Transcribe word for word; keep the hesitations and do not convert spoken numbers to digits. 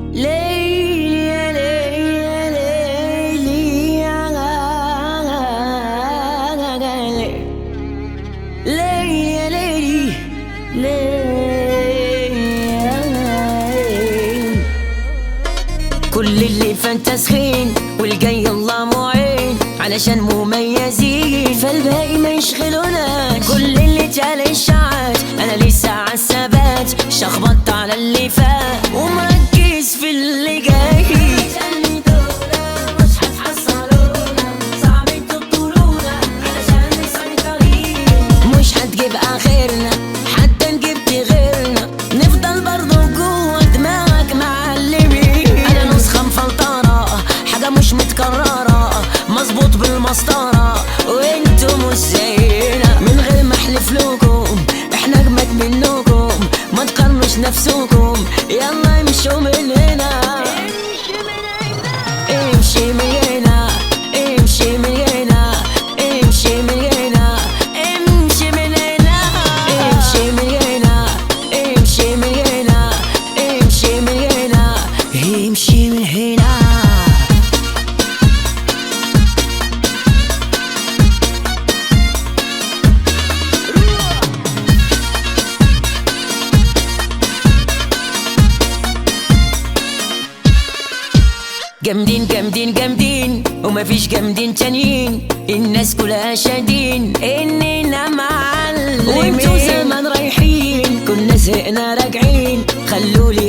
ليلي يا ليلي يا ليلي يا ليلي ليلي يا ليلي ليلي. كل اللي فانت سخين والجاي الله معين علشان مميزين، فالباقي ما يشغلوناش. كل اللي جال الشعات انا لسه عالثبات، شخبطت على اللي فات ومركز في اللي جاي. مش هتحصلونا، صعب تبطلونا علشان مسيطرين. مش هتجيب اخرنا حتى نجيب غيرنا، نفضل برضو جوه دماغك معلمين. انا نسخة مفلترة، حاجة مش متكررة، مظبوط بالمسطرة وانتو مش زينا. من غير ما احلف لكم احنا اجمد منكم، ما تقارنوش نفسكم، يلا امشوا من هنا. امشي من هنا، امشي من هنا، امشي من هنا، امشي من هنا، امشي من هنا، امشي من هنا، امشي من هنا، امشي من هنا. جامدين جامدين جامدين ومفيش جامدين تانيين، الناس كلها شادين اننا معلمين. وانتو زمان رايحين كنا زهقنا راجعين، خلولي